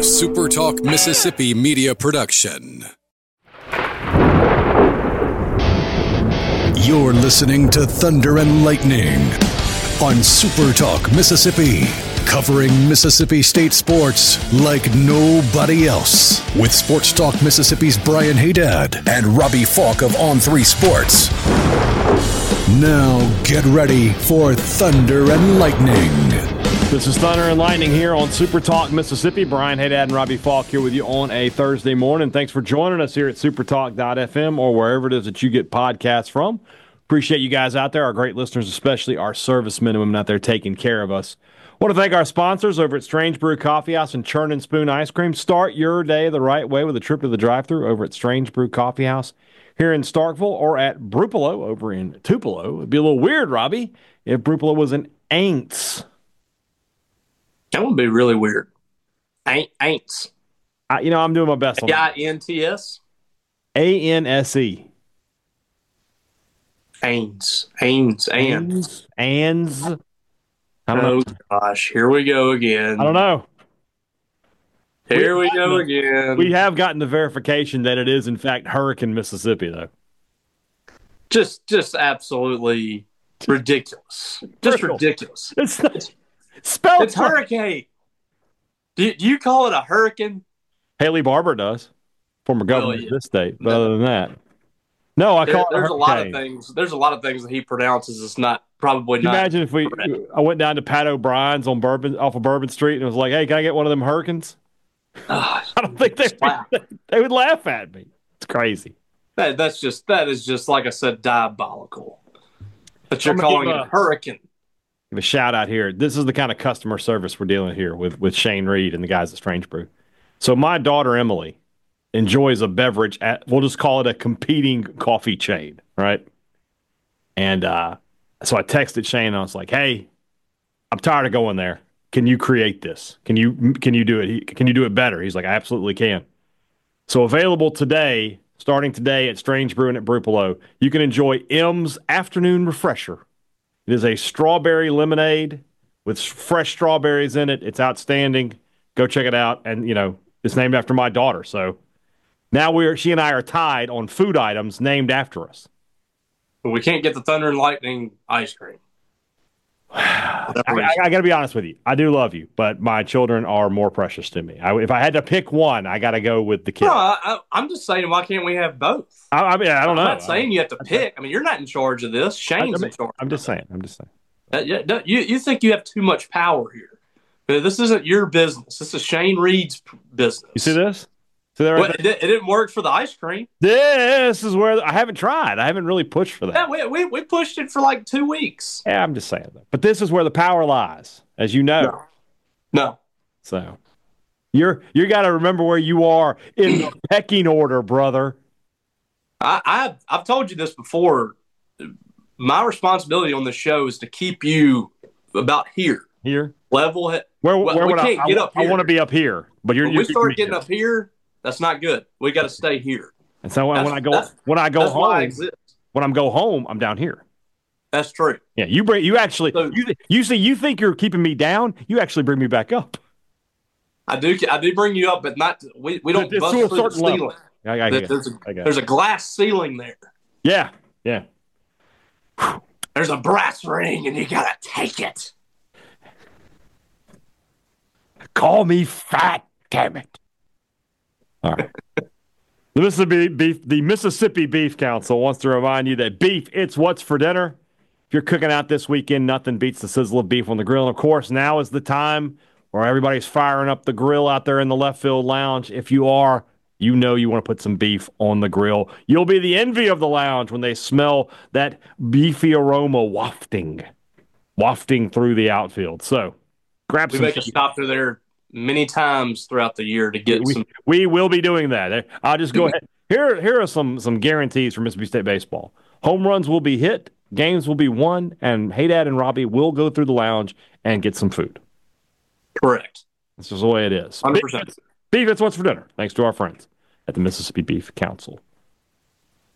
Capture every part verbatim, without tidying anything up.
A Super Talk Mississippi media production. You're listening to Thunder and Lightning on Super Talk Mississippi, covering Mississippi State sports like nobody else. With Sports Talk Mississippi's Brian Haydad and Robbie Falk of On three Sports. Now get ready for Thunder and Lightning. This is Thunder and Lightning here on Super Talk Mississippi. Brian Haydad and Robbie Falk here with you on a Thursday morning. Thanks for joining us here at supertalk dot f m or wherever it is that you get podcasts from. Appreciate you guys out there, our great listeners, especially our servicemen and women out there taking care of us. Want to thank our sponsors over at Strange Brew Coffee House and Churn and Spoon Ice Cream. Start your day the right way with a trip to the drive-thru over at Strange Brew Coffee House here in Starkville, or at Brupolo over in Tupelo. It'd be a little weird, Robbie, if Brupolo was in Aints. That would be really weird. Ain't Aints. I, you know, I'm doing my best on that. A I N T S? A N S E. Ains. Ains. Ains. Ans. I don't oh, know. gosh. Here we go again. I don't know. Here we, we go again. We have gotten the verification that it is, in fact, Hurricane Mississippi, though. Just just absolutely ridiculous. Just ridiculous. It's not, spelled It's hurricane. Do, do you call it a hurricane? Haley Barbour does, former governor well, yeah. of this state. But no. Other than that, no, I there, call there's it a a lot of things. There's a lot of things that he pronounces. It's not probably Can you not. Imagine if we. Correct. I went down to Pat O'Brien's on Bourbon off of Bourbon Street and was like, "Hey, can I get one of them hurricanes?" Uh, I don't think they would, they would laugh at me. It's crazy. That that's just that is just like I said, diabolical. But you're calling it a hurricane. Give a shout out here. This is the kind of customer service we're dealing here with with Shane Reed and the guys at Strange Brew. So my daughter Emily enjoys a beverage at, we'll just call it a competing coffee chain, right? And uh, so I texted Shane and I was like, "Hey, I'm tired of going there. Can you create this? Can you can you do it? He, can you do it better?" He's like, "I absolutely can." So available today, starting today at Strange Brew and at Brupolo, you can enjoy M's Afternoon Refresher. It is a strawberry lemonade with fresh strawberries in it. It's outstanding. Go check it out. And, you know, it's named after my daughter. So now we're she and I are tied on food items named after us. But we can't get the Thunder and Lightning ice cream. I, I, I got to be honest with you. I do love you, but my children are more precious to me. I, if I had to pick one, I got to go with the kids. No, I, I'm just saying, why can't we have both? I, I mean, I don't I'm know. I'm not saying you have to pick. I mean, you're not in charge of this. Shane's I mean, in charge. I'm just saying. I'm just saying. Uh, you, you, you think you have too much power here. But this isn't your business. This is Shane Reed's business. You see this? See that right well, it, it didn't work for the ice cream. This is where I haven't tried. I haven't really pushed for that. Yeah, we, we, we pushed it for like two weeks. Yeah, I'm just saying that. But this is where the power lies, as you know. No. no. So you're you got to remember where you are in the pecking order, brother. I, I've I've told you this before. My responsibility on the show is to keep you about here, here, level. Where, where we would can't I, get I, up here. I want to be up here, but you're. When you're we start you're getting up here. That's not good. We got to stay here. And so when, that's, when I go when I go home, when I'm go home, I'm down here. That's true. Yeah, you bring you actually so, you you see you think you're keeping me down. You actually bring me back up. I do. I do bring you up, but not. We, we don't bust through the ceiling. I, I, I there's a, I there's a glass ceiling there. Yeah, yeah. There's a brass ring, and you gotta take it. Call me fat, damn it. All right. The Mississippi Beef, the Mississippi Beef Council wants to remind you that beef, it's what's for dinner. If you're cooking out this weekend, nothing beats the sizzle of beef on the grill. And, of course, now is the time where everybody's firing up the grill out there in the left field lounge. If you are, you know you want to put some beef on the grill. You'll be the envy of the lounge when they smell that beefy aroma wafting, wafting through the outfield. So grab we some. We make a stop through there many times throughout the year to get we, some. We will be doing that. I'll just go ahead. Here, here are some some guarantees for Mississippi State baseball. Home runs will be hit, games will be won, and Haydad and Robbie will go through the lounge and get some food. Correct. This is the way it is. one hundred percent. Beef, it's what's for dinner. Thanks to our friends at the Mississippi Beef Council.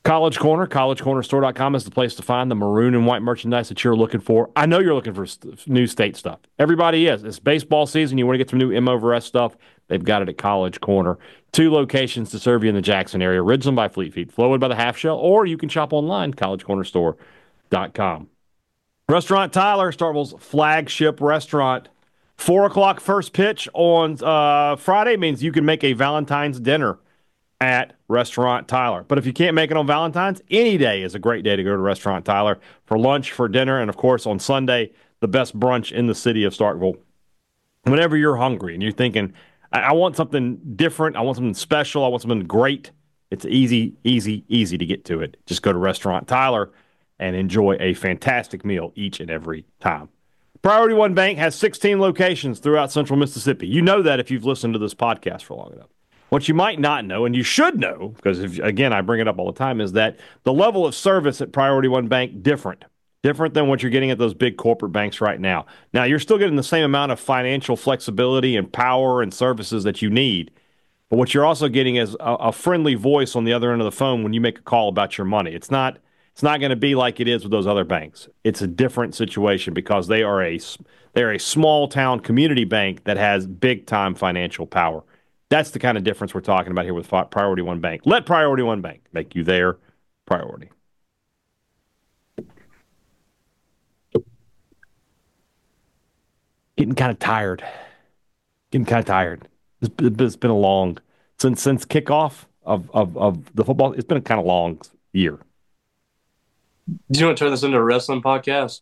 College Corner, college corner store dot com is the place to find the maroon and white merchandise that you're looking for. I know you're looking for st- new state stuff. Everybody is. It's baseball season. You want to get some new M over S stuff. They've got it at College Corner. Two locations to serve you in the Jackson area, Ridgeland by Fleet Feet, Flowood by the Half Shell, or you can shop online, college corner store dot com. Restaurant Tyler, Starkville's flagship restaurant. Four o'clock first pitch on uh, Friday means you can make a Valentine's dinner at Restaurant Tyler. But if you can't make it on Valentine's, any day is a great day to go to Restaurant Tyler for lunch, for dinner, and of course on Sunday, the best brunch in the city of Starkville. Whenever you're hungry and you're thinking, I, I want something different, I want something special, I want something great, it's easy, easy, easy to get to it. Just go to Restaurant Tyler and enjoy a fantastic meal each and every time. Priority One Bank has sixteen locations throughout central Mississippi. You know that if you've listened to this podcast for long enough. What you might not know, and you should know, because if, again, I bring it up all the time, is that the level of service at Priority One Bank different. Different than what you're getting at those big corporate banks right now. Now, you're still getting the same amount of financial flexibility and power and services that you need. But what you're also getting is a, a friendly voice on the other end of the phone when you make a call about your money. It's not it's not going to be like it is with those other banks. It's a different situation because they are a, they're a small town community bank that has big time financial power. That's the kind of difference we're talking about here with Priority One Bank. Let Priority One Bank make you their priority. Getting kind of tired. Getting kind of tired. It's, it's been a long since since kickoff of, of, of the football. It's been a kind of long year. Do you want to turn this into a wrestling podcast?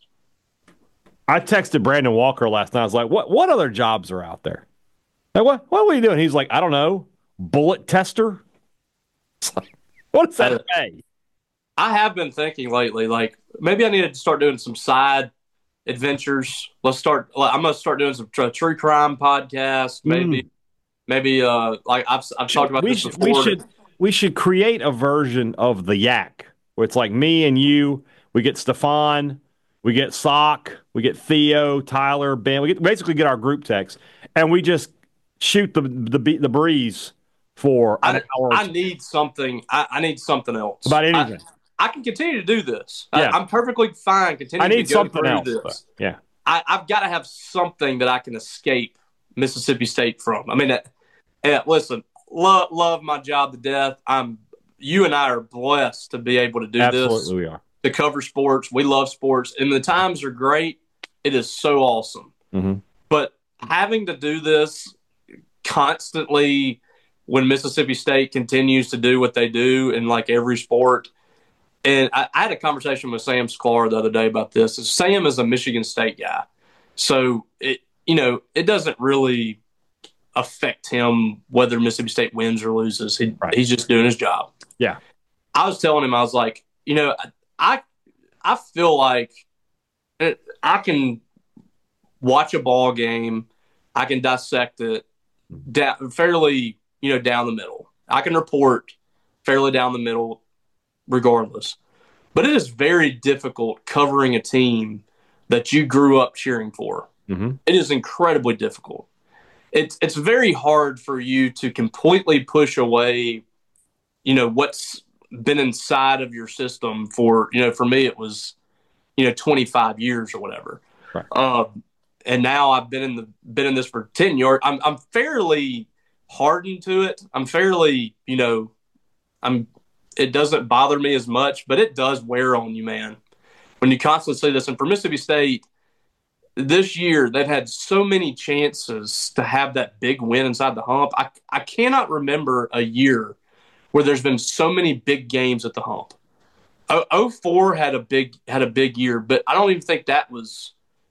I texted Brandon Walker last night. I was like, "What what other jobs are out there? Like, what what are you doing?" He's like, "I don't know, bullet tester." Like, what does that say? I have been thinking lately, like maybe I need to start doing some side adventures. Let's start. I'm gonna start doing some true crime podcasts. Maybe, mm. maybe uh, like I've I've talked about we this should, before. We should we should create a version of the Yak where it's like me and you. We get Stefan, we get Sock, we get Theo, Tyler, Ben. We get, basically get our group text, and we just shoot the the the breeze for an I, hour. I need something. I, I need something else about anything. I, I can continue to do this. Yeah. I, I'm perfectly fine continuing I need to go something through else, this. but, yeah. I, I've got to have something that I can escape Mississippi State from. I mean, uh, uh, listen, love love my job to death. I'm you and I are blessed to be able to do Absolutely this. Absolutely, we are. To cover sports, we love sports, and the times are great. It is so awesome. Mm-hmm. But having to do this constantly when Mississippi State continues to do what they do in like every sport. And I, I had a conversation with Sam Sklar the other day about this. Sam is a Michigan State guy. So, it you know, it doesn't really affect him whether Mississippi State wins or loses. He, right. He's just doing his job. Yeah. I was telling him, I was like, you know, I I feel like it, I can watch a ball game. I can dissect it da- fairly, you know, down the middle. I can report fairly down the middle regardless. But it is very difficult covering a team that you grew up cheering for. Mm-hmm. It is incredibly difficult. It's it's very hard for you to completely push away, you know, what's been inside of your system for, you know, for me it was, you know, twenty-five years or whatever. Right. Um, and now I've been in the been in this for ten years. I'm I'm fairly hardened to it. I'm fairly, you know, I'm it doesn't bother me as much, but it does wear on you, man. When you constantly see this. And for Mississippi State, this year they've had so many chances to have that big win inside the hump. I I cannot remember a year where there's been so many big games at the hump. oh four had a big had a big year, but I don't even think that was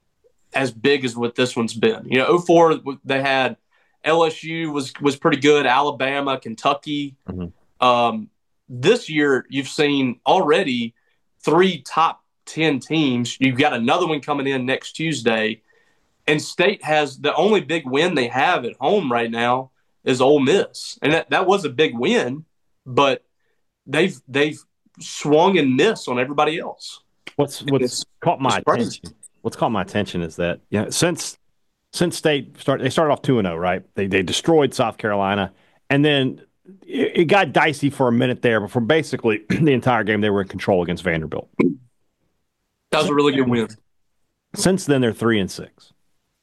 as big as what this one's been. You know, oh four they had L S U was was pretty good, Alabama, Kentucky. Mm-hmm. Um, this year you've seen already three top ten teams. You've got another one coming in next Tuesday, and State has the only big win they have at home right now is Ole Miss, and that, that was a big win. But they've they've swung and missed on everybody else. What's what's it's, caught my it's attention? What's caught my attention is that you know, since since State started, they started off two and zero, right? They they destroyed South Carolina, and then it, it got dicey for a minute there, but for basically the entire game, they were in control against Vanderbilt. That was a really good win. Since then, they're three and six.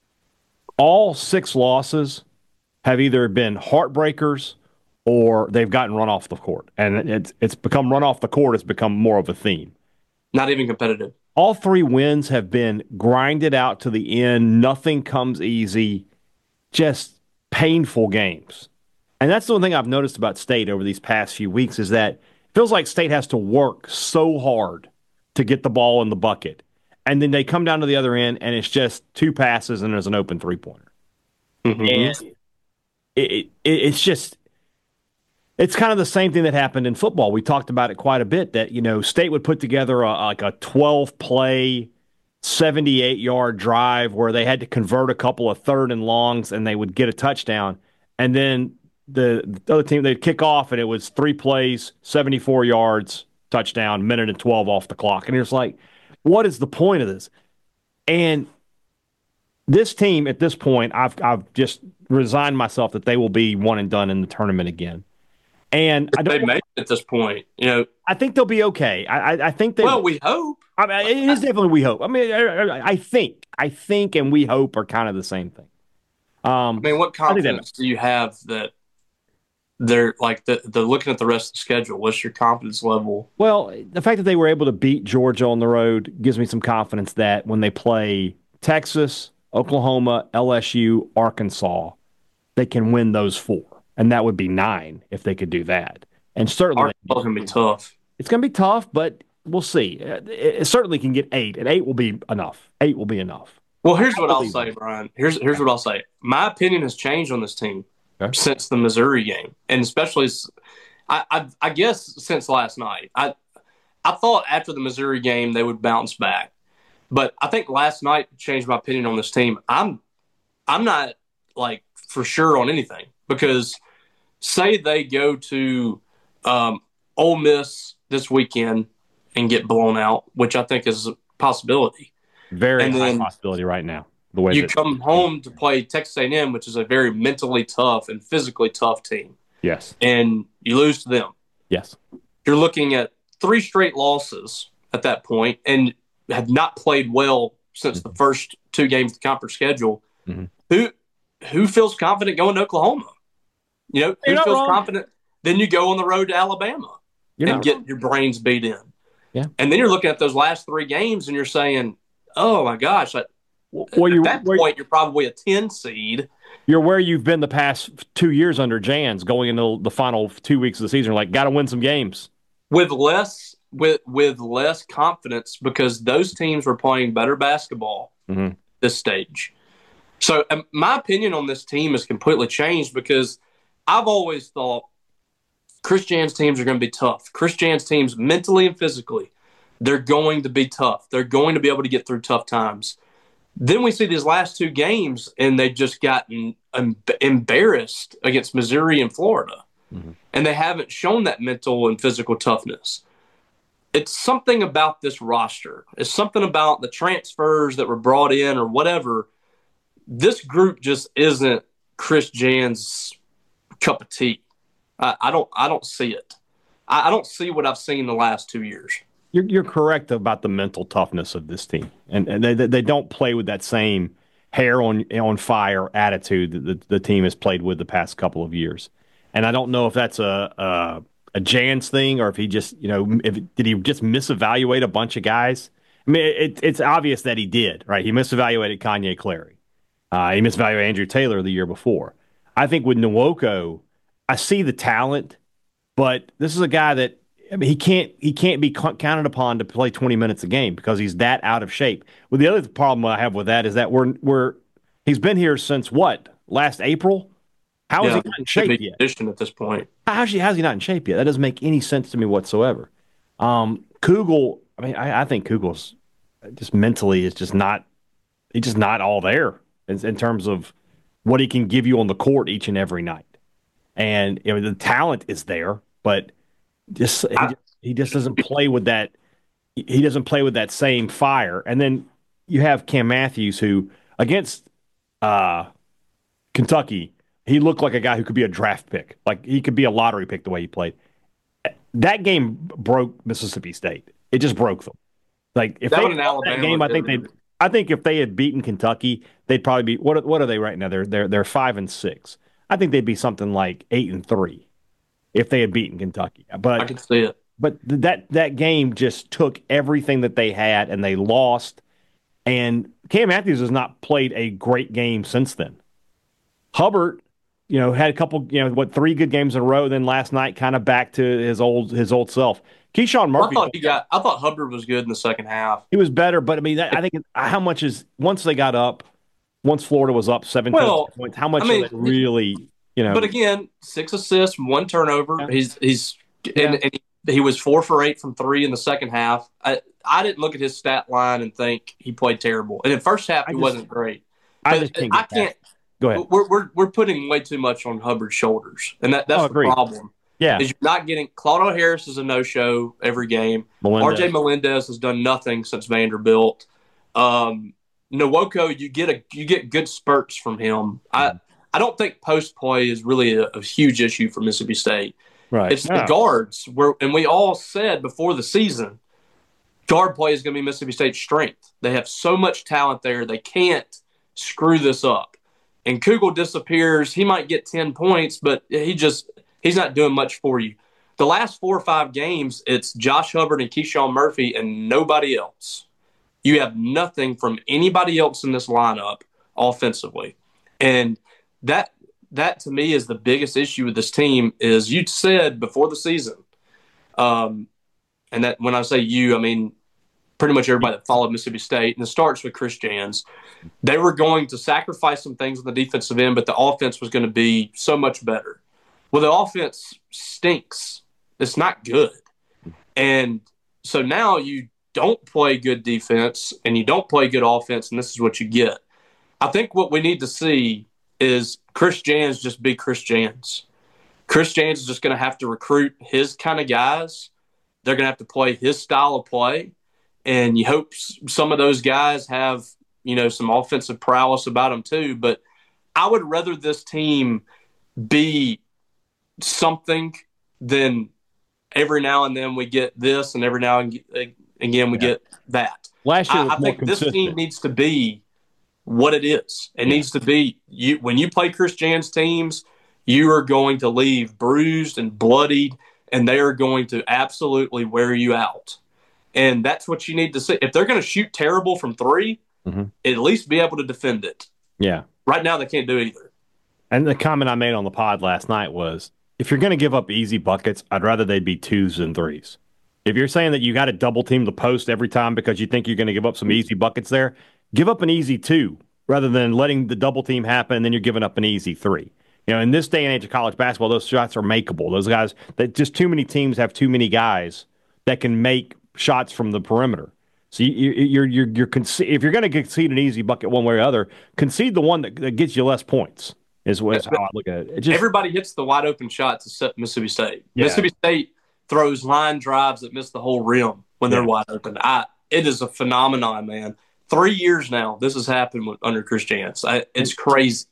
All six losses have either been heartbreakers or they've gotten run off the court, and it's it's become run off the court. It's become more of a theme. Not even competitive. All three wins have been grinded out to the end. Nothing comes easy. Just painful games. And that's the one thing I've noticed about State over these past few weeks is that it feels like State has to work so hard to get the ball in the bucket. And then they come down to the other end, and it's just two passes, and there's an open three-pointer. Mm-hmm. And it, it, it's just – it's kind of the same thing that happened in football. We talked about it quite a bit, that, you know, State would put together a, like a twelve-play, seventy-eight-yard drive where they had to convert a couple of third and longs, and they would get a touchdown. And then the, the other team, they'd kick off, and it was three plays, seventy-four yards, touchdown, minute and twelve off the clock. And it's like – what is the point of this? And this team at this point, I've I've just resigned myself that they will be one and done in the tournament again. And I don't, they made it at this point, you know. I think they'll be okay. I I, I think they. Well, we hope. I mean, it is definitely we hope. I mean, I, I think I think and we hope are kind of the same thing. Um, I mean, what confidence do you have that they're like the, the looking at the rest of the schedule? What's your confidence level? Well, the fact that they were able to beat Georgia on the road gives me some confidence that when they play Texas, Oklahoma, L S U, Arkansas, they can win those four. And that would be nine if they could do that. And certainly Arkansas can be tough. It's going to be tough, but we'll see. It, it certainly can get eight, and eight will be enough. Eight will be enough. Well, here's what I'll say, Brian. Here's here's what I'll say. My opinion has changed on this team. Okay. Since the Missouri game, and especially, I, I, I guess since last night. I I thought after the Missouri game they would bounce back, but I think last night changed my opinion on this team. I'm I'm not like for sure on anything because say they go to um, Ole Miss this weekend and get blown out, which I think is a possibility. Very and high possibility right now. The way you that, come home to play Texas A and M, which is a very mentally tough and physically tough team. Yes. And you lose to them. Yes. You're looking at three straight losses at that point and have not played well since mm-hmm. the first two games of the conference schedule. Mm-hmm. Who who feels confident going to Oklahoma? You know, who feels wrong. confident? Then you go on the road to Alabama you're and get wrong. your brains beat in. Yeah. And then you're looking at those last three games and you're saying, oh, my gosh, I, Well, at that point, you're probably a ten seed. You're where you've been the past two years under Jans, going into the final two weeks of the season. Like, got to win some games with less with with less confidence because those teams were playing better basketball mm-hmm. this stage. So, um, my opinion on this team has completely changed because I've always thought Chris Jans teams are going to be tough. Chris Jans teams, mentally and physically, they're going to be tough. They're going to be able to get through tough times. Then we see these last two games, and they've just gotten um, embarrassed against Missouri and Florida. Mm-hmm. And they haven't shown that mental and physical toughness. It's something about this roster. It's something about the transfers that were brought in or whatever. This group just isn't Chris Jans' cup of tea. I, I don't I don't see it. I, I don't see what I've seen the last two years. You're, you're correct about the mental toughness of this team, and, and they they don't play with that same hair on on fire attitude that the, the team has played with the past couple of years. And I don't know if that's a a, a Jans thing or if he just you know if did he just misevaluate a bunch of guys. I mean, it, it's obvious that he did, right? He misevaluated Kanye Clary. Uh, he misevaluated Andrew Taylor the year before. I think with Nwoko, I see the talent, but this is a guy that. I mean, he can't he can't be counted upon to play twenty minutes a game because he's that out of shape. Well, the other problem I have with that is that we're we're he's been here since what last April. How yeah, is he not in shape yet? At this point, how's he how's he not in shape yet? That doesn't make any sense to me whatsoever. Um, Kugel, I mean, I, I think Kugel's just mentally is just not he's just not all there in, in terms of what he can give you on the court each and every night. And you know, the talent is there, but Just he, just he just doesn't play with that. He doesn't play with that same fire. And then you have Cam Matthews, who against uh, Kentucky, he looked like a guy who could be a draft pick. Like he could be a lottery pick the way he played. That game broke Mississippi State. It just broke them. Like if That they one in won that Alabama, game, I think they- they. I think if they had beaten Kentucky, they'd probably be. What what are they right now? They're they're they're five and six. I think they'd be something like eight and three if they had beaten Kentucky. But I can see it. But that that game just took everything that they had and they lost. And Cam Matthews has not played a great game since then. Hubbard, you know, had a couple, you know, what three good games in a row. Then last night, kind of back to his old his old self. Keyshawn Murphy. I thought he got. I thought Hubbard was good in the second half. He was better, but I mean, that, I think how much is once they got up, once Florida was up seventeen Well, points, how much I mean, are they really, you know? But again, six assists, one turnover. Yeah. He's he's Yeah. and, and he, he was four for eight from three in the second half. I I didn't look at his stat line and think he played terrible. And in the first half, I he just- wasn't great. I But just can't. I Get can't. that. Go ahead. We're, we're we're putting way too much on Hubbard's shoulders, and that that's Oh, the agreed. problem. Yeah, Is you're not getting Claudio Harris is a no show every game. Melendez. R J Melendez has done nothing since Vanderbilt. Um, Nwoko, you get a you get good spurts from him. I I don't think post play is really a, a huge issue for Mississippi State. Right. It's No. the guards where, and we all said before the season, guard play is going to be Mississippi State's strength. They have so much talent there; they can't screw this up. And Kugel disappears. He might get ten points, but he just he's not doing much for you. The last four or five games, it's Josh Hubbard and Keyshawn Murphy and nobody else. You have nothing from anybody else in this lineup offensively. And that that to me is the biggest issue with this team is you said before the season, um, and that when I say you, I mean pretty much everybody that followed Mississippi State, and it starts with Chris Jans. They were going to sacrifice some things on the defensive end, but the offense was going to be so much better. Well, the offense stinks. It's not good. And so now you don't play good defense and you don't play good offense, and this is what you get. I think what we need to see is Chris Jans just be Chris Jans. Chris Jans is just going to have to recruit his kind of guys. They're going to have to play his style of play. And you hope some of those guys have, you know, some offensive prowess about them too. But I would rather this team be something than every now and then we get this and every now and again we Yeah. get that. Last year I, was I more think this consistent. team needs to be what it is. It Yeah. needs to be you when you play Chris Jan's teams, you are going to leave bruised and bloodied, and they are going to absolutely wear you out. And that's what you need to see. If they're going to shoot terrible from three, Mhm. at least be able to defend it. Yeah. Right now, they can't do either. And the comment I made on the pod last night was, if you're going to give up easy buckets, I'd rather they'd be twos than threes. If you're saying that you got to double team the post every time because you think you're going to give up some easy buckets there, give up an easy two rather than letting the double team happen and then you're giving up an easy three. You know, in this day and age of college basketball, those shots are makeable. Those guys, that just too many teams have too many guys that can make shots from the perimeter. So you, you're you're you're conce- if you're going to concede an easy bucket one way or other, concede the one that, that gets you less points. Is, is how I look at it. It just, Everybody hits the wide open shots except Mississippi State. Yeah. Mississippi State throws line drives that miss the whole rim when they're Yeah. wide open. I, it is a phenomenon, man. Three years now, this has happened with, under Chris Jans. I, it's crazy.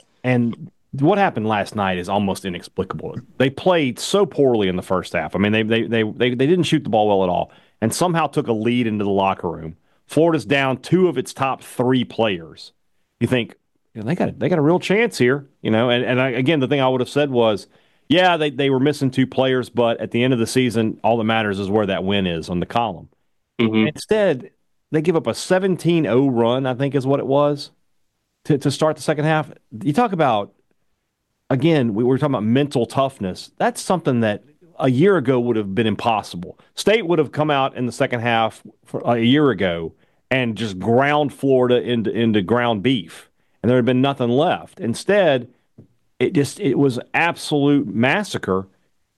And what happened last night is almost inexplicable. They played so poorly in the first half. I mean, they they they they, they didn't shoot the ball well at all, and somehow took a lead into the locker room. Florida's down two of its top three players. You think, you know, they got they got a real chance here, you know. And and I, again, the thing I would have said was, yeah, they they were missing two players, but at the end of the season, all that matters is where that win is on the column. Mhm. Instead, they give up a seventeen oh run, I think is what it was, to, to start the second half. You talk about, again, we were talking about mental toughness. That's something that a year ago would have been impossible. State would have come out in the second half for a year ago and just ground Florida into, into ground beef, and there had been nothing left. Instead, it just it was absolute massacre.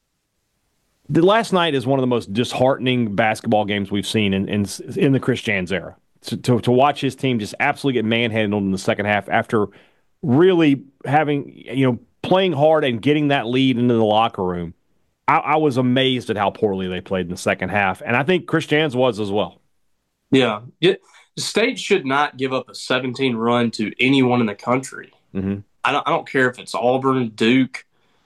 The last night is one of the most disheartening basketball games we've seen in in, in the Chris Jans era. To, to to watch his team just absolutely get manhandled in the second half after really having, you know, playing hard and getting that lead into the locker room. I, I was amazed at how poorly they played in the second half, and I think Chris Jans was as well. Yeah. It, the State should not give up a seventeen run to anyone in the country. Mm-hmm. I don't, I don't care if it's Auburn, Duke,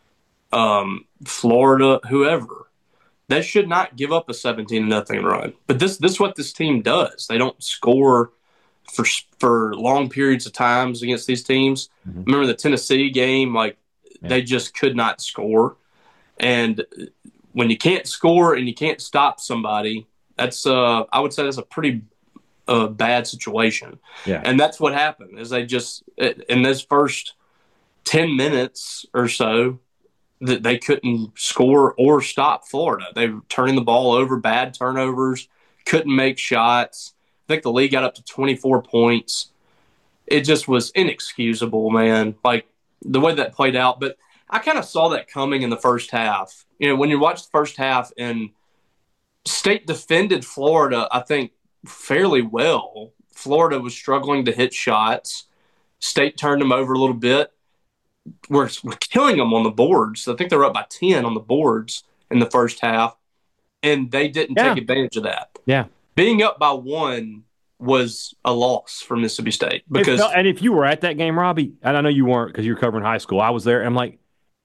um, Florida, whoever. They should not give up a seventeen to nothing run. But this this is what this team does. They don't score for for long periods of times against these teams. Mm-hmm. Remember the Tennessee game? Like yeah. They just could not score. And when you can't score and you can't stop somebody, that's uh, I would say that's a pretty uh, bad situation. Yeah. And that's what happened. Is they just in this first ten minutes or so, that they couldn't score or stop Florida. They were turning the ball over, bad turnovers, couldn't make shots. I think the league got up to twenty-four points. It just was inexcusable, man, like the way that played out. But I kind of saw that coming in the first half. You know, when you watch the first half and State defended Florida, I think, fairly well. Florida was struggling to hit shots. State turned them over a little bit. We're, we're killing them on the boards. I think they're up by ten on the boards in the first half, and they didn't yeah. take advantage of that. Yeah. Being up by one was a loss for Mississippi State. because felt, And if you were at that game, Robbie, and I know you weren't because you were covering high school, I was there, and I'm like,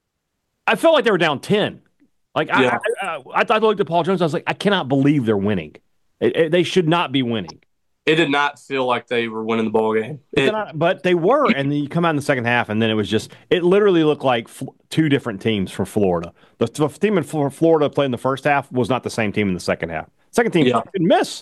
I felt like they were down ten. Like, yeah. I, I, I, I looked at Paul Jones, I was like, I cannot believe they're winning. It, it, they should not be winning. It did not feel like they were winning the ball game. It, but, but they were, and then you come out in the second half, and then it was just – it literally looked like f- two different teams from Florida. The, the team in Florida played in the first half was not the same team in the second half. Second team yeah. didn't miss.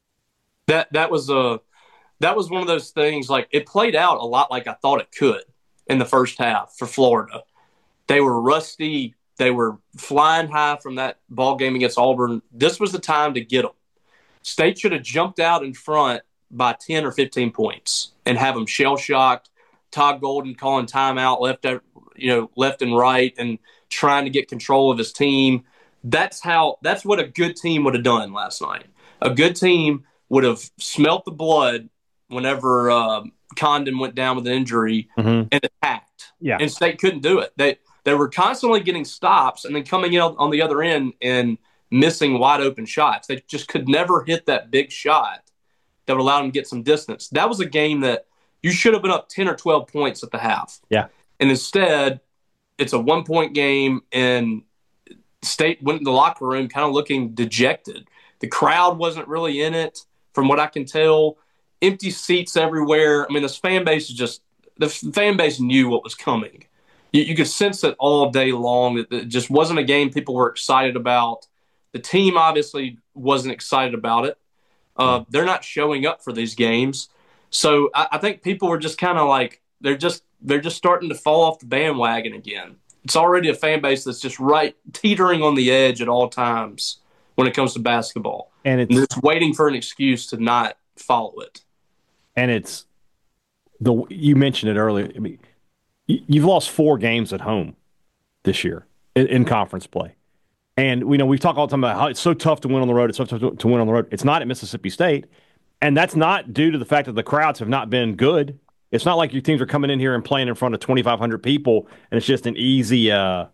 That that was a that was one of those things. Like it played out a lot like I thought it could in the first half for Florida. They were rusty. They were flying high from that ball game against Auburn. This was the time to get them. State should have jumped out in front by ten or fifteen points and have them shell-shocked. Todd Golden calling timeout left, you know, left and right and trying to get control of his team. That's how. That's what a good team would have done last night. A good team would have smelt the blood whenever uh, Condon went down with an injury mm-hmm. and attacked. Yeah. And State couldn't do it. They they were constantly getting stops and then coming in on the other end and missing wide open shots. They just could never hit that big shot that would allow them to get some distance. That was a game that you should have been up ten or twelve points at the half. Yeah. And instead, it's a one-point game, and State went in the locker room kind of looking dejected. The crowd wasn't really in it, from what I can tell. Empty seats everywhere. I mean, this fan base is just – the fan base knew what was coming. You, you could sense it all day long. It, it just wasn't a game people were excited about. The team obviously wasn't excited about it. Uh, they're not showing up for these games. So I, I think people were just kind of like – they're just they're just starting to fall off the bandwagon again. It's already a fan base that's just right teetering on the edge at all times when it comes to basketball. And it's and just waiting for an excuse to not follow it. And it's the you mentioned it earlier. I mean, you've lost four games at home this year in, in conference play. And we know we've talked all the time about how it's so tough to win on the road. It's so tough to, to win on the road. It's not at Mississippi State. And that's not due to the fact that the crowds have not been good. It's not like your teams are coming in here and playing in front of twenty-five hundred people, and it's just an easy, uh,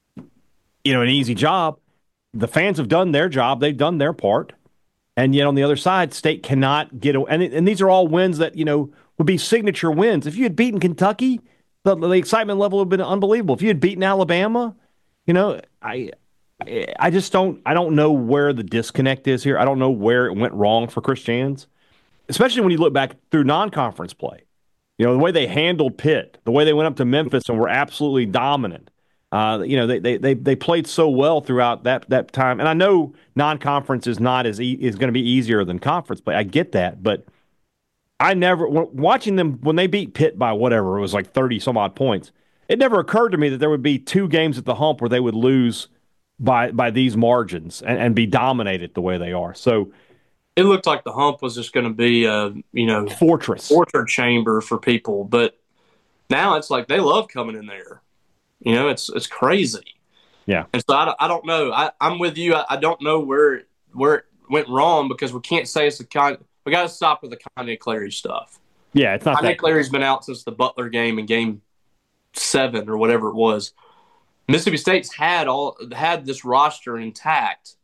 you know, an easy job. The fans have done their job; they've done their part, and yet on the other side, State cannot get away. And, and these are all wins that you know would be signature wins. If you had beaten Kentucky, the, the excitement level would have been unbelievable. If you had beaten Alabama, you know, I, I just don't, I don't know where the disconnect is here. I don't know where it went wrong for Chris Jans, especially when you look back through non-conference play. You know, the way they handled Pitt, the way they went up to Memphis and were absolutely dominant. Uh, you know, they, they they they played so well throughout that that time. And I know non-conference is not as e- is going to be easier than conference play. I get that, but I never watching them when they beat Pitt by whatever it was like thirty some odd points. It never occurred to me that there would be two games at the hump where they would lose by by these margins and, and be dominated the way they are. So. It looked like the hump was just going to be a, you know, fortress, torture chamber for people. But now it's like they love coming in there. You know, it's it's crazy. Yeah. And so I, I don't know. I, I'm with you. I, I don't know where where it went wrong because we can't say it's the kind. We got to stop with the Kanye Clary stuff. Yeah, it's not. Kanye Clary's been out since the Butler game in Game Seven or whatever it was. Mississippi State's had all had this roster intact.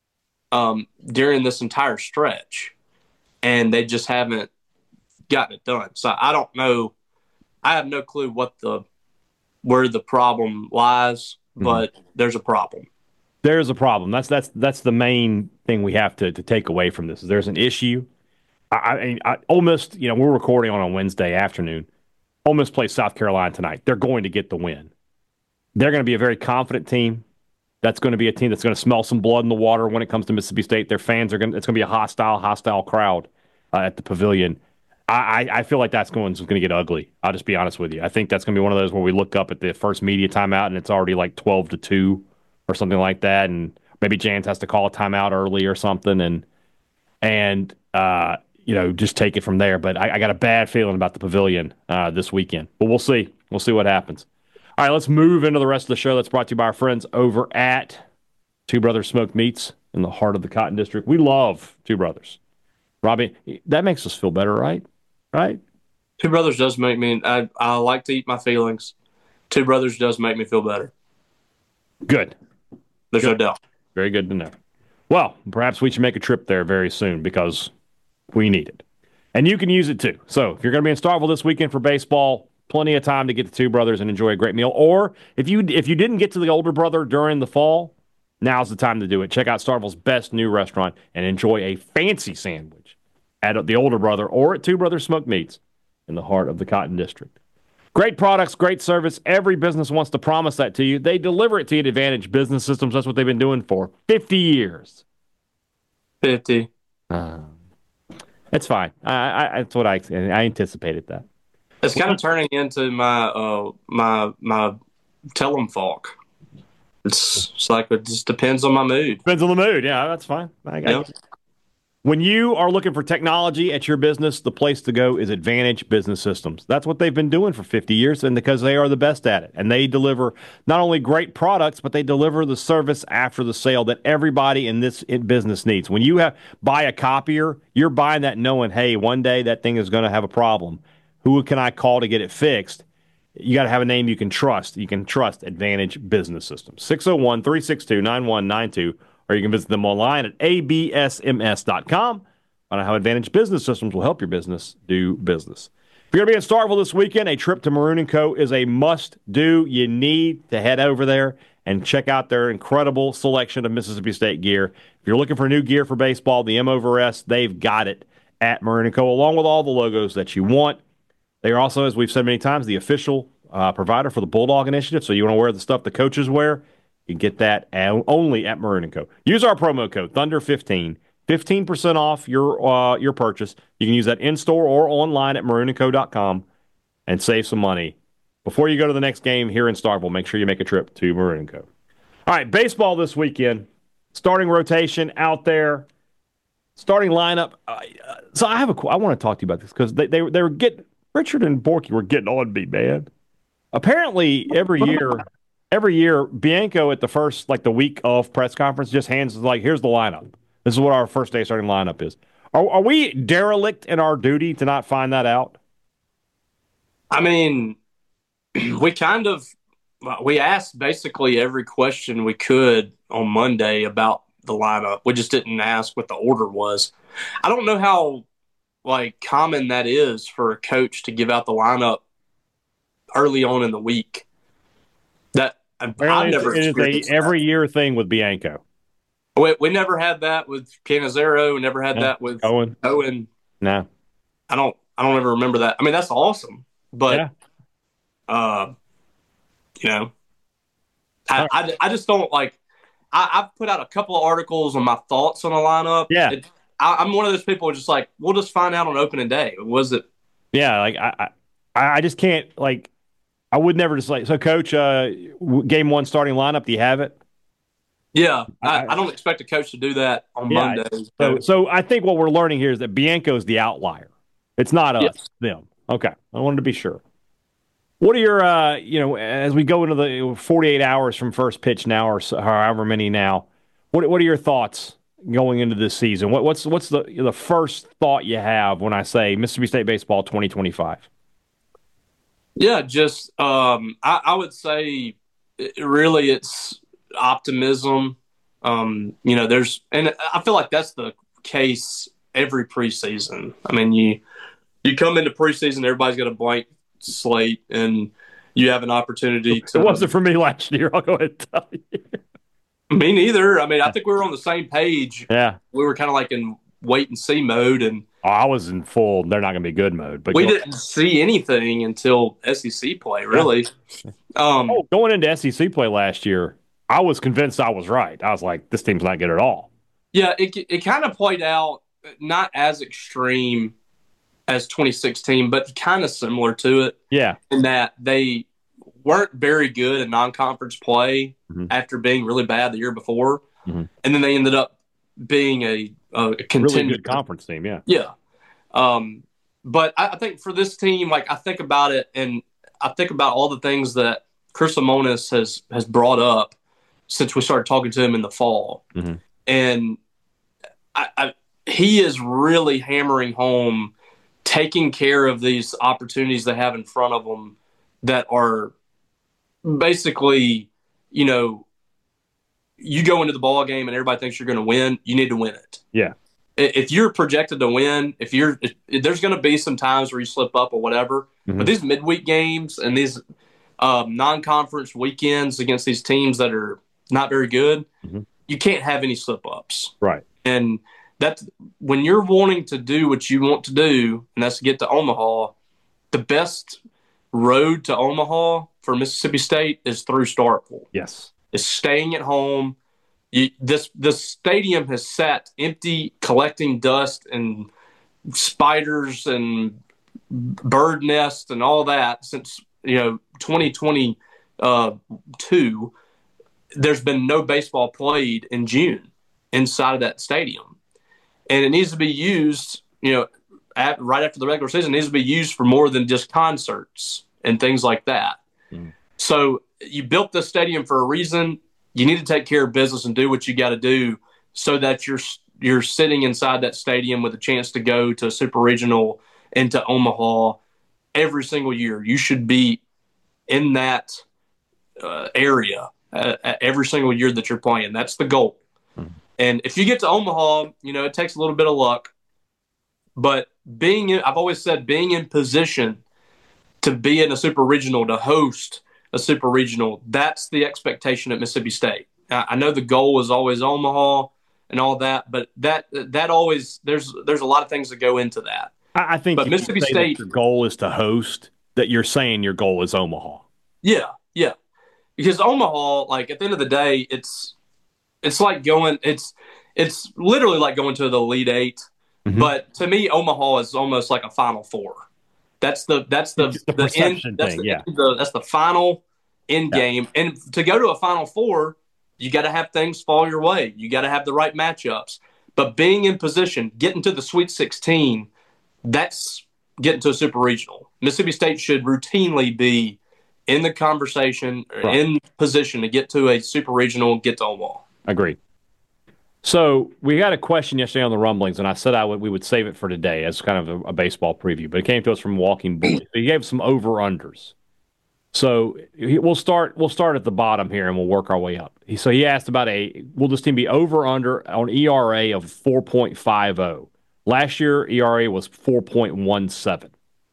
Um, during this entire stretch, and they just haven't gotten it done. So I don't know I have no clue what the where the problem lies, but mm-hmm. there's a problem. There's a problem. That's that's that's the main thing we have to to take away from this. Is there's an issue. I, I, I Ole Miss, you know, we're recording on a Wednesday afternoon. Ole Miss plays South Carolina tonight. They're going to get the win. They're going to be a very confident team. That's going to be a team that's going to smell some blood in the water when it comes to Mississippi State. Their fans are going. It's going to be a hostile, hostile crowd uh, at the Pavilion. I, I feel like that's going, going to get ugly. I'll just be honest with you. I think that's going to be one of those where we look up at the first media timeout and it's already like twelve to two or something like that, and maybe Jans has to call a timeout early or something, and and uh, you know, just take it from there. But I, I got a bad feeling about the Pavilion uh, this weekend. But we'll see. We'll see what happens. All right, let's move into the rest of the show. That's brought to you by our friends over at Two Brothers Smoked Meats in the heart of the Cotton District. We love Two Brothers. Robbie, that makes us feel better, right? Right? Two Brothers does make me, I, I like to eat my feelings. Two Brothers does make me feel better. Good. There's good. no doubt. Very good to know. Well, perhaps we should make a trip there very soon because we need it. And you can use it too. So if you're going to be in Starkville this weekend for baseball, plenty of time to get to Two Brothers and enjoy a great meal. Or if you if you didn't get to the older brother during the fall, now's the time to do it. Check out Starkville's best new restaurant and enjoy a fancy sandwich at the older brother or at Two Brothers Smoked Meats in the heart of the Cotton District. Great products, great service. Every business wants to promise that to you. They deliver it to you at Advantage Business Systems. That's what they've been doing for fifty years. fifty. Uh, it's fine. I, I, that's what I I anticipated that. It's kind of turning into my uh, my my tell 'em falk. It's, it's like it just depends on my mood. Depends on the mood. Yeah, that's fine. I got Yep. you. When you are looking for technology at your business, the place to go is Advantage Business Systems. That's what they've been doing for fifty years, and because they are the best at it. And they deliver not only great products, but they deliver the service after the sale that everybody in this business needs. When you have buy a copier, you're buying that knowing, hey, one day that thing is going to have a problem. Who can I call to get it fixed? You got to have a name you can trust. You can trust Advantage Business Systems. six oh one, three six two, nine one nine two. Or you can visit them online at a b s m s dot com. Find out how Advantage Business Systems will help your business do business. If you're going to be in Starkville this weekend, a trip to Maroon and Co. is a must-do. You need to head over there and check out their incredible selection of Mississippi State gear. If you're looking for new gear for baseball, the M over S, they've got it at Maroon and Co., along with all the logos that you want. They are also, as we've said many times, the official uh, provider for the Bulldog Initiative. So you want to wear the stuff the coaches wear, you can get that at, only at Maroon and Co. Use our promo code Thunder fifteen, fifteen percent off your uh, your purchase. You can use that in store or online at maroon and co dot com and save some money. Before you go to the next game here in Starkville, make sure you make a trip to Maroon and Co. All right, baseball this weekend. Starting rotation out there. Starting lineup. Uh, so I have a. I want to talk to you about this because they they they were getting Richard and Borky were getting on me, man. Apparently, every year. Every year, Bianco at the first, like the week of press conference, just hands like, here's the lineup. This is what our first day starting lineup is. Are, are we derelict in our duty to not find that out? I mean, we kind of, we asked basically every question we could on Monday about the lineup. We just didn't ask what the order was. I don't know how, like, common that is for a coach to give out the lineup early on in the week. That I've never it is a every year thing with Bianco. We, we never had that with Canizero. We never had yeah. that with Owen. Owen. No, I don't. I don't ever remember that. I mean, that's awesome, but yeah. uh, you know, I, I, I just don't like. I, I've put out a couple of articles on my thoughts on the lineup. Yeah, it, I, I'm one of those people who just like we'll just find out on opening day. Was it? Yeah, like I, I, I just can't like. I would never just like, so coach, uh, game one starting lineup, do you have it? Yeah, I, I don't expect a coach to do that on yeah, Monday. So, so I think what we're learning here is that Bianco's the outlier. It's not us, yes. them. Okay, I wanted to be sure. What are your, uh, you know, as we go into the forty-eight hours from first pitch now, or so, however many now, what what are your thoughts going into this season? What, what's what's the the first thought you have when I say Mississippi State baseball twenty twenty-five? Yeah, just um, I, I would say it, really it's optimism. Um, you know, there's and I feel like that's the case every preseason. I mean, you you come into preseason, everybody's got a blank slate and you have an opportunity to. It wasn't for me last year. I'll go ahead and tell you. Me neither. I mean, I think we were on the same page. Yeah. We were kind of like in wait and see mode, and oh, I was in full they're not going to be good mode. But we go, didn't see anything until S E C play, really. Yeah. Um, oh, going into S E C play last year, I was convinced I was right. I was like, this team's not good at all. Yeah, it it kind of played out not as extreme as twenty sixteen, but kind of similar to it. Yeah. In that they weren't very good in non-conference play mm-hmm. after being really bad the year before. Mm-hmm. And then they ended up being a, a contender. Really good conference team, yeah. Yeah. Um, but I, I think for this team, like I think about it and I think about all the things that Chris Lemonis has, has brought up since we started talking to him in the fall. Mm-hmm. And I, I, he is really hammering home taking care of these opportunities they have in front of them that are basically, you know, you go into the ball game and everybody thinks you're going to win, you need to win it. Yeah. If you're projected to win, if you're, if, there's going to be some times where you slip up or whatever, mm-hmm. but these midweek games and these um, non-conference weekends against these teams that are not very good, mm-hmm. you can't have any slip-ups. Right. And that's when you're wanting to do what you want to do, and that's to get to Omaha, the best road to Omaha for Mississippi State is through Starkville. Yes. It's staying at home. You, this this stadium has sat empty, collecting dust and spiders and bird nests and all that since, you know, twenty twenty-two. There's been no baseball played in June inside of that stadium. And it needs to be used, you know, at, right after the regular season, it needs to be used for more than just concerts and things like that. Mm. So you built this stadium for a reason. You need to take care of business and do what you got to do so that you're you're sitting inside that stadium with a chance to go to a super regional and to Omaha every single year. You should be in that uh, area uh, every single year that you're playing. That's the goal. Mm. And if you get to Omaha, you know, it takes a little bit of luck. But being in, I've always said being in position to be in a super regional, to host a super regional, that's the expectation at Mississippi State. I know the goal is always Omaha and all that, but that that always there's there's a lot of things that go into that. I, I think, but Mississippi State, your goal is to host. That you're saying your goal is Omaha. Yeah, yeah, because Omaha, like at the end of the day, it's it's like going. It's it's literally like going to the Elite Eight, mm-hmm. but to me, Omaha is almost like a Final Four. That's the that's the the, the end, that's thing, the, yeah. the that's the final end yeah. game. And to go to a Final Four, you got to have things fall your way. You got to have the right matchups. But being in position, getting to the Sweet sixteen, that's getting to a super regional. Mississippi State should routinely be in the conversation, right. in position to get to a super regional, get to Omaha. Agreed. So we got a question yesterday on the rumblings, and I said I would we would save it for today as kind of a, a baseball preview, but it came to us from Walking Bully. He gave some over-unders. So he, we'll start we'll start at the bottom here, and we'll work our way up. He, so he asked about a, will this team be over-under on E R A of four point five oh? Last year, E R A was four point one seven.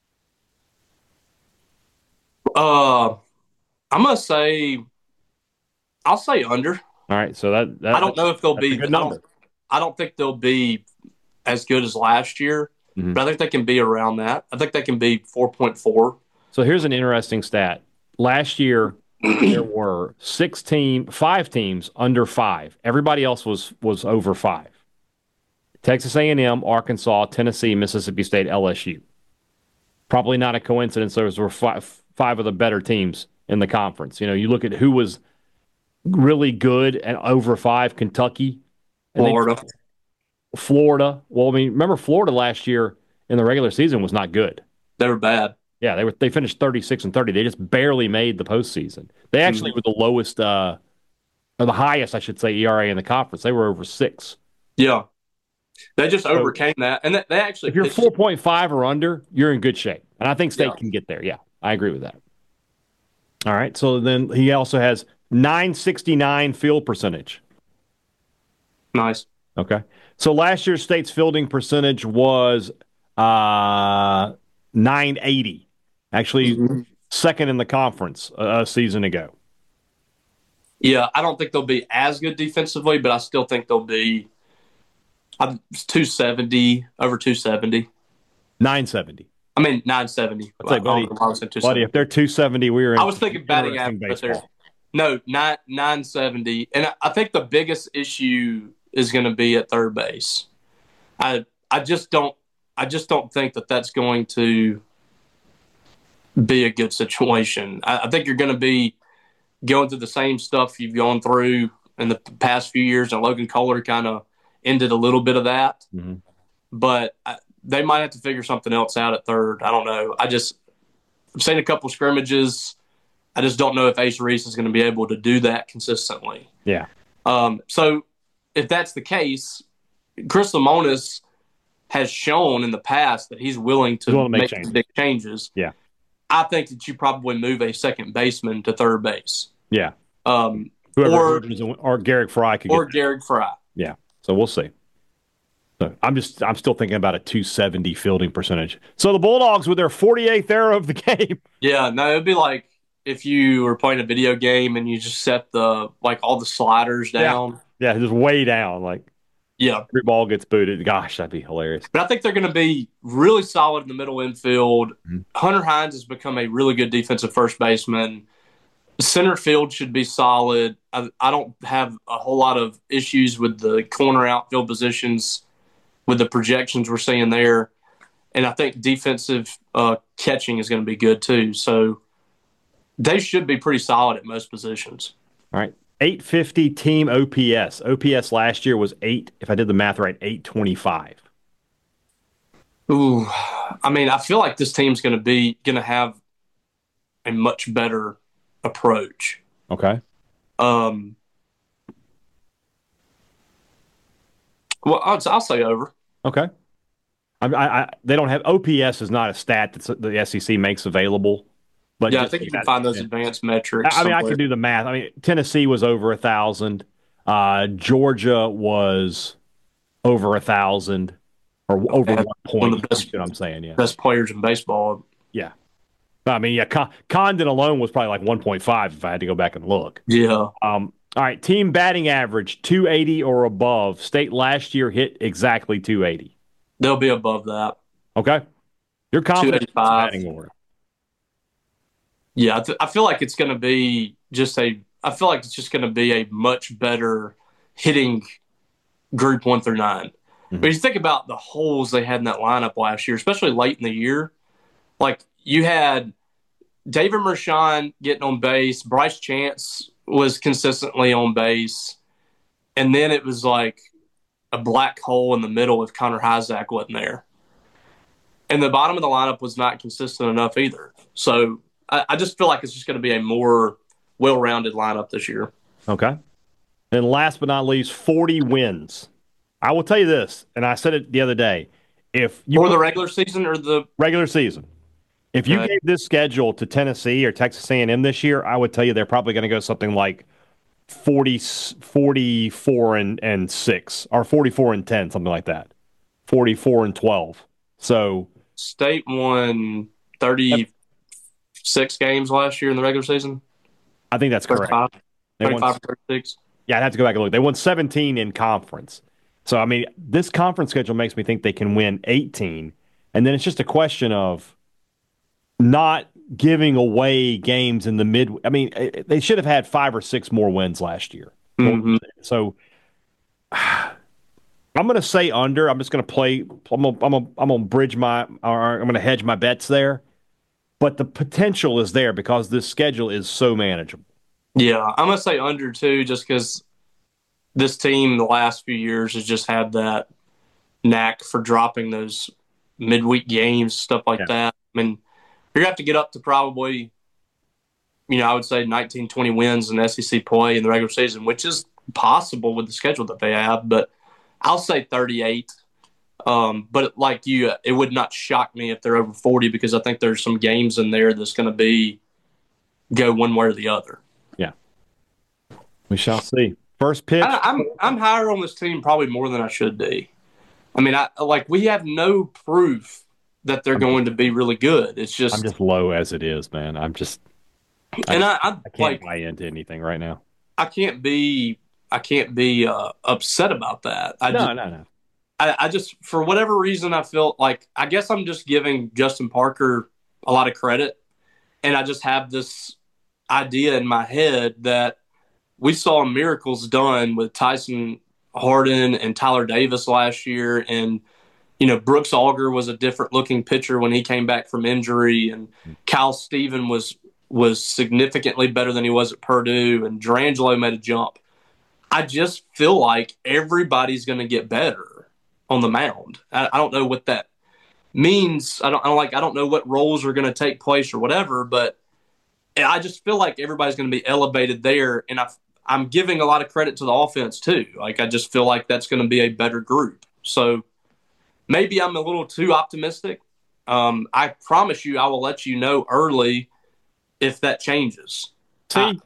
Uh, I'm going to say, I'll say under. All right, so that, that I don't know if they'll be. A good I number. don't, I don't think they'll be as good as last year, mm-hmm. but I think they can be around that. I think they can be four point four. So here's an interesting stat. Last year, there were sixteen, five teams under five. Everybody else was was over five. Texas A and M, Arkansas, Tennessee, Mississippi State, L S U. Probably not a coincidence. Those were five, five of the better teams in the conference. You know, you look at who was really good and over five, Kentucky. And Florida. then, Florida. Well, I mean, remember Florida last year in the regular season was not good. They were bad. Yeah, they were. They finished thirty-six and thirty. They just barely made the postseason. They actually mm-hmm. were the lowest, uh, or the highest, I should say, E R A in the conference. They were over six. Yeah. They just so, overcame that. And they, they actually If you're pitched... four point five or under, you're in good shape. And I think State yeah. can get there. Yeah, I agree with that. All right, so then he also has nine sixty-nine field percentage. Nice. Okay. So last year's State's fielding percentage was uh, nine eighty. Actually, Mm-hmm. second in the conference a, a season ago. Yeah, I don't think they'll be as good defensively, but I still think they'll be um, two seventy, over two seventy. nine seventy. I mean, nine seventy. I'd say, buddy, I was buddy, if they're two seventy, we are in I was thinking batting interesting average, but they're baseball. no, nine, nine seventy. And I, I think the biggest issue is going to be at third base. I I just don't I just don't think that that's going to be a good situation. I, I think you're going to be going through the same stuff you've gone through in the past few years, and Logan Kohler kind of ended a little bit of that. Mm-hmm. But I, they might have to figure something else out at third. I don't know. I just I've seen a couple scrimmages. I just don't know if Ace Reese is going to be able to do that consistently. Yeah. Um, so if that's the case, Chris Lemonis has shown in the past that he's willing to, He's willing to make make changes. big changes. Yeah. I think that you probably move a second baseman to third base. Yeah. Um, Whoever or or Garrick Fry could or get Garrick Fry. Yeah. So we'll see. So I'm just I'm still thinking about a two seventy fielding percentage. So the Bulldogs with their forty-eighth error of the game. Yeah, no, it'd be like if you were playing a video game and you just set the like all the sliders down. Yeah, yeah just way down. Like Yeah. every ball gets booted. Gosh, that'd be hilarious. But I think they're going to be really solid in the middle infield. Mm-hmm. Hunter Hines has become a really good defensive first baseman. Center field should be solid. I, I don't have a whole lot of issues with the corner outfield positions with the projections we're seeing there. And I think defensive uh, catching is going to be good too. So they should be pretty solid at most positions. All right. eight fifty team O P S. O P S last year was eight, if I did the math right, eight twenty-five. Ooh, I mean, I feel like this team's going to be going to have a much better approach. Okay. Um. Well, I'll, I'll say over. Okay. I, I, I they don't have O P S is not a stat that the S E C makes available. But Yeah, I just think you that- can find those yeah. advanced metrics. I, I mean, I somewhere. can do the math. I mean, Tennessee was over a thousand. Uh, Georgia was over a thousand, or over Okay. one point. One of the best- That's what I'm saying. Yeah. best players in baseball. Yeah. I mean, yeah. Con- Condon alone was probably like one point five if I had to go back and look. Yeah. Um. All right. Team batting average two eighty or above. State last year hit exactly two eighty. They'll be above that. Okay. You're confident in this two eighty-five. batting order. Yeah, I, th- I feel like it's going to be just a. I feel like it's just going to be a much better hitting group one through nine. Mhm. But you think about the holes they had in that lineup last year, especially late in the year. Like you had David Mershon getting on base, Bryce Chance was consistently on base, and then it was like a black hole in the middle if Connor Hyzak wasn't there. And the bottom of the lineup was not consistent enough either. So I, I just feel like it's just going to be a more well-rounded lineup this year. Okay. And last but not least, forty wins. I will tell you this, and I said it the other day. If you For the regular season or the regular season, if you Okay. gave this schedule to Tennessee or Texas A and M this year, I would tell you they're probably going to go something like forty, forty-four and, and six or forty-four and ten, something like that. forty-four and twelve. So State won thirty-six games last year in the regular season. I think that's correct. thirty-five, They won- thirty-five or thirty-six. Yeah, I'd have to go back and look. They won seventeen in conference. So, I mean, this conference schedule makes me think they can win eighteen. And then it's just a question of not giving away games in the mid. I mean, eh, they should have had five or six more wins last year. Mhm. So, I'm going to say under. I'm just going to play. I'm going to, I'm going to, I'm going to bridge my, or I'm going to hedge my bets there. But the potential is there because this schedule is so manageable. Yeah, I'm going to say under too, just because this team the last few years has just had that knack for dropping those midweek games, stuff like Yeah. that. I mean, you're going to have to get up to probably, you know, I would say nineteen, twenty wins in S E C play in the regular season, which is possible with the schedule that they have. But I'll say thirty-eight. Um, but like you, it would not shock me if they're over forty because I think there's some games in there that's going to be go one way or the other. We shall see. First pitch. I, I'm I'm higher on this team probably more than I should be. I mean, I like we have no proof that they're going to be really good. It's just I'm just low as it is, man. I'm just and I, I, I can't like buy into anything right now. I can't be I can't be uh, upset about that. I no, just, no, no. I, I just for whatever reason I feel like I guess I'm just giving Justin Parker a lot of credit, and I just have this idea in my head that we saw miracles done with Tyson Harden and Tyler Davis last year, and you know Brooks Auger was a different looking pitcher when he came back from injury, and Kyle Steven was was significantly better than he was at Purdue, and Durangelo made a jump. I just feel like everybody's going to get better on the mound. I, I don't know what that means. I don't, I don't like. I don't know what roles are going to take place or whatever, but I just feel like everybody's going to be elevated there, and I, I'm giving a lot of credit to the offense too. Like I just feel like that's going to be a better group. So maybe I'm a little too optimistic. Um, I promise you, I will let you know early if that changes. See, I,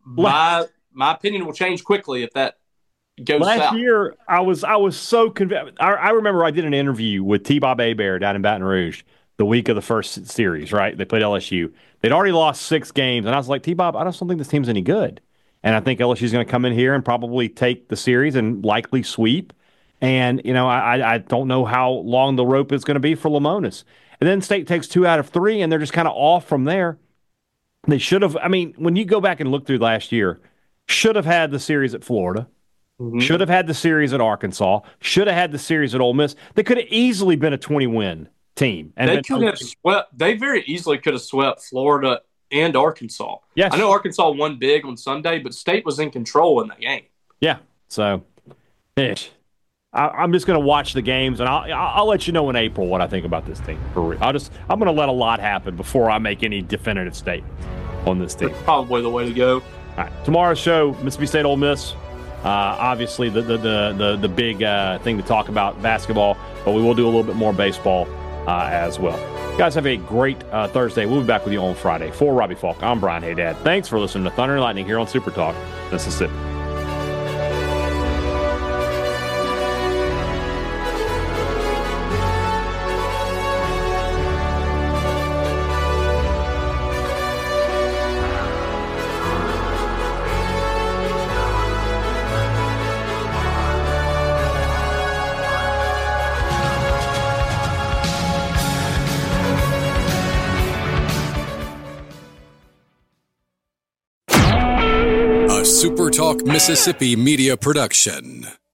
my my opinion will change quickly if that goes last south. year, I was I was so convinced. I, I remember I did an interview with T-Bob Hebert down in Baton Rouge the week of the first series. Right, they played L S U. They'd already lost six games, and I was like, T-Bob, I just don't think this team's any good. And I think L S U's going to come in here and probably take the series and likely sweep. And you know, I I don't know how long the rope is going to be for Lemonis. And then State takes two out of three, and they're just kind of off from there. They should have. I mean, when you go back and look through last year, should have had the series at Florida. Mm-hmm. Should have had the series at Arkansas. Should have had the series at Ole Miss. They could have easily been a twenty-win team. And they could have swept. They very easily could have swept Florida and Arkansas. Yes. I know Arkansas won big on Sunday, but State was in control in that game. Yeah. So, ish. I, I'm just going to watch the games, and I'll, I'll let you know in April what I think about this team. For real. I'll just I'm going to let a lot happen before I make any definitive statements on this team. That's probably the way to go. All right. Tomorrow's show, Mississippi State Ole Miss. Uh, obviously, the the the the, the big uh, thing to talk about, basketball, but we will do a little bit more baseball uh, as well. You guys have a great uh, Thursday. We'll be back with you on Friday. For Robbie Falk, I'm Brian Haydad. Thanks for listening to Thunder and Lightning here on Super Talk Mississippi. Super Talk Mississippi Media Production.